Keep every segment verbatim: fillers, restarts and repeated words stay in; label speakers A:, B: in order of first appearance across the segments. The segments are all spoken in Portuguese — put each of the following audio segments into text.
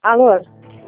A: Alô?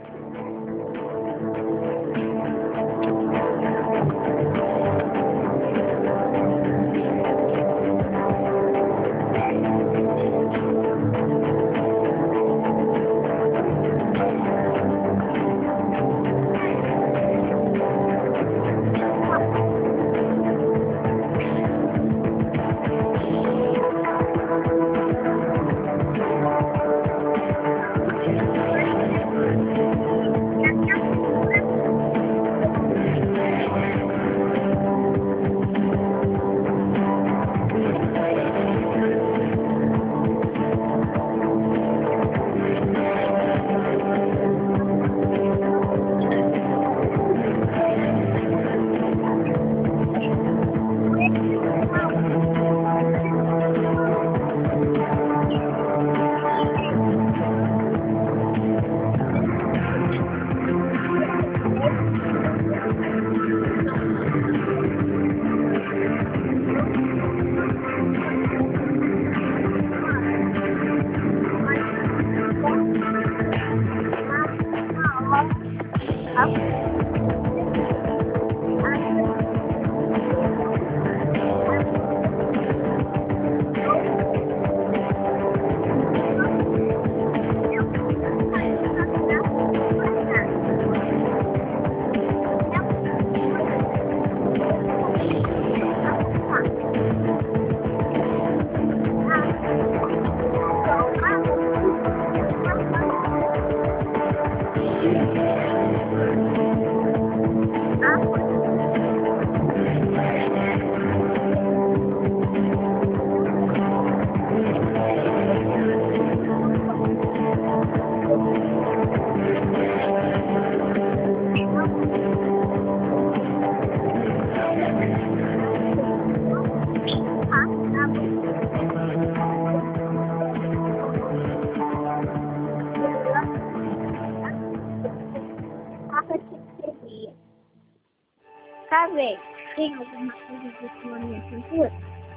B: Sabe, tem alguma coisa de na minha cintura?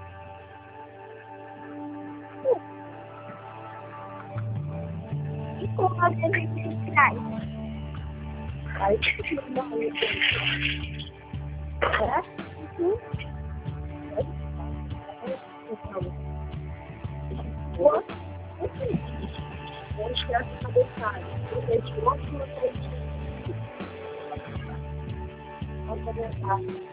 B: E como você vem de trás?
A: Aí, não, não,
B: É? Uhum.
A: Vou tirar essa cabeçada. Eu sei de onde você vai cabeçada.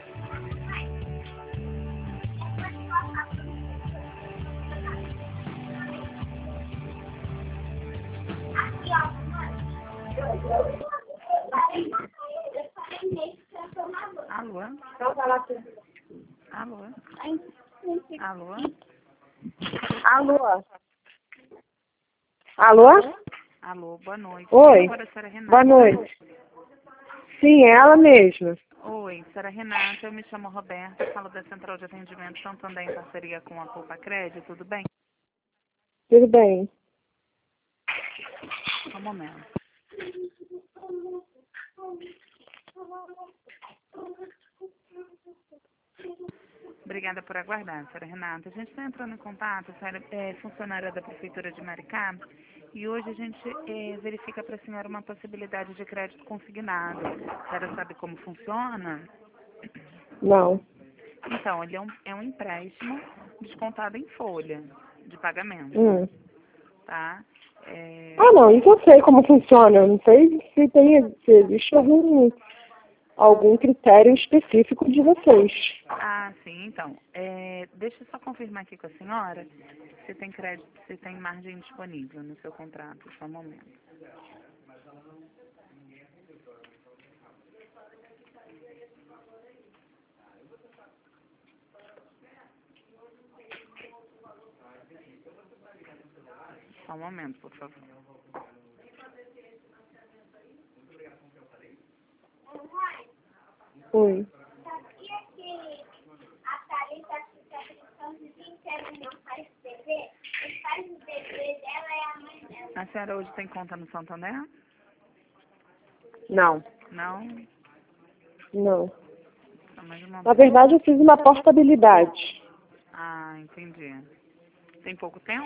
C: Alô?
A: Então, vai lá.
C: Alô?
B: Ai,
C: Alô?
A: Alô? Alô?
C: Alô, boa noite.
A: Oi.
C: Agora, senhora Renata.
A: Boa noite. Sim, é ela mesma.
C: Oi, senhora Renata, eu me chamo Roberta, falo da Central de Atendimento Santander em parceria com a Copa Crédito, tudo bem?
A: Tudo bem.
C: Só um momento. Obrigada por aguardar, senhora Renata. A gente está entrando em contato, a senhora é funcionária da Prefeitura de Maricá, e hoje a gente é, verifica para a senhora uma possibilidade de crédito consignado. A senhora sabe como funciona?
A: Não.
C: Então, ele é um, é um empréstimo descontado em folha de pagamento,
A: Hum.
C: tá? É,
A: Ah, não, isso eu sei como funciona. Eu não sei se, tem, se existe algum, algum critério específico de vocês.
C: Ah, sim, então. É, deixa eu só confirmar aqui com a senhora se tem crédito, se tem margem disponível no seu contrato, só um momento. Só um momento, por favor.
A: Oi.
B: sabia que a Thalita fica brincando o dia inteiro e não faz bebê? Quem faz o bebê dela é a mãe dela.
C: A senhora hoje tem conta no Santander?
A: Não.
C: Não?
A: Não.
C: Só mais uma...
A: Na verdade, eu fiz uma portabilidade.
C: Ah, entendi. Tem pouco tempo?